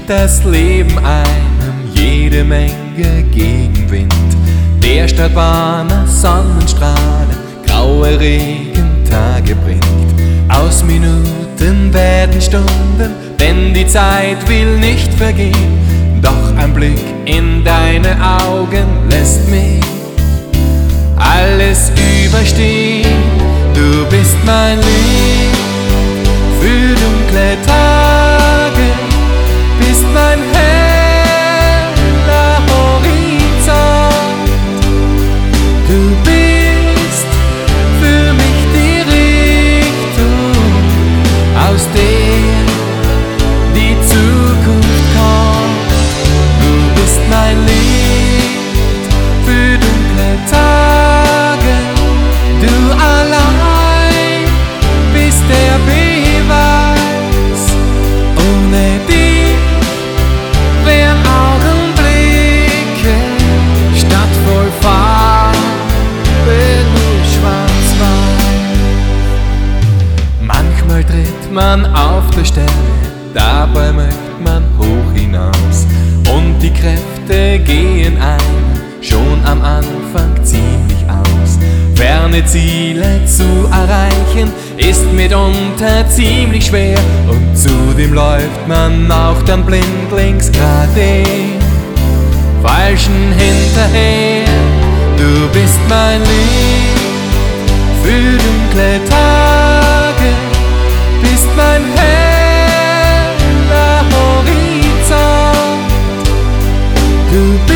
das Leben einem jede Menge Gegenwind. Der statt warmer Sonnenstrahlen graue Regentage bringt. Aus Minuten werden Stunden, denn die Zeit will nicht vergehen. Doch ein Blick in deine Augen lässt mich alles überstehen. Du bist mein Licht für dunkle Tage, bist mein heller Horizont. Du bist für mich die Richtung, aus der die Zukunft kommt. Du bist mein Licht für dunkle Tage, du allein bist der Beweis. Ohne dich wären Augenblicke statt voll Farbe nur schwarz-weiß. Manchmal tritt man auf der Stelle, dabei möchte man hoch hinaus. Und die Kräfte gehen einem schon am Anfang ziemlich aus. Ferne Ziele zu erreichen ist mitunter ziemlich schwer. Und zudem läuft man auch dann blindlings grad dem Falschen hinterher. Du bist mein Licht für dunkle Tage, bist mein heller Horizont. Du